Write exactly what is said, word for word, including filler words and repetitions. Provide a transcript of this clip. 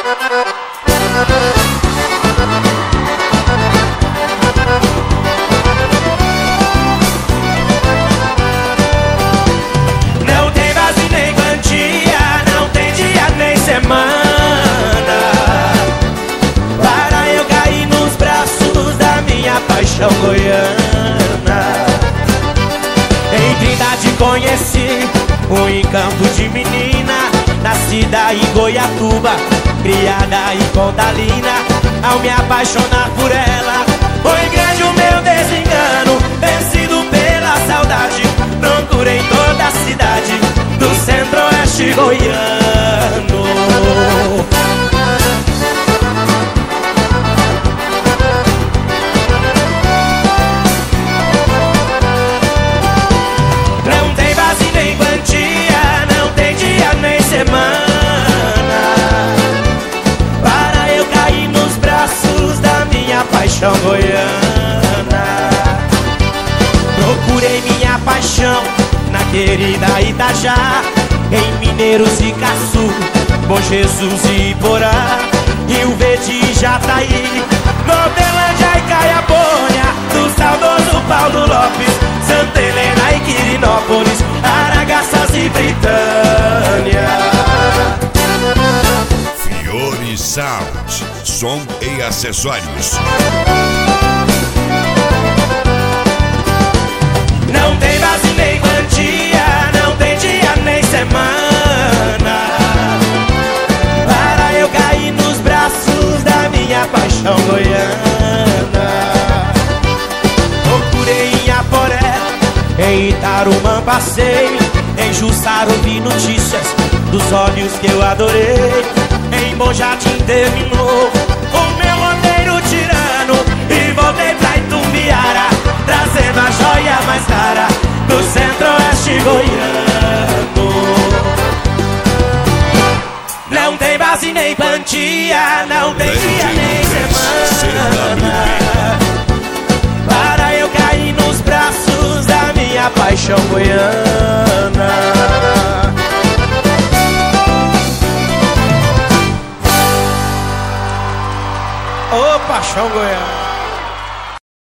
Não tem base nem quantia, não tem dia nem semana para eu cair nos braços da minha paixão goiana. Em Trindade conheci um encanto de menina, nascida em Goiatuba, criada em Pontalina. Ao me apaixonar por ela, foi grande o meu desengano, vencido pela saudade. Procurei toda a cidade do centro-oeste goiano. Não tem base nem quantia, não tem dia nem semana para eu cair nos braços da minha paixão goiana. Procurei minha paixão na querida Itajá, em Mineiros e Caçu, Bom Jesus e Iporá, Rio Verde e Jataí, Nortelândia e Caiapônia, do saudoso Paulo Lopes, Santa Helena e Quirinópolis, Aragaças e Britânia. Fiore Sound, som e acessórios. Não tem base nem quantia, não tem dia nem semana para eu cair nos braços da minha paixão goiana. Procurei em Aporé, em Itarumã passei, em Jussara ouvi notícias dos olhos que eu adorei. Em Bom Jardim terminou o meu roteiro tirano e voltei pra Itumbiara, trazendo a joia mais cara do centro-oeste goiano. Não tem base nem quantia, não tem dia nem semana para eu cair nos braços da minha paixão goiana. Ô, paixão goiana.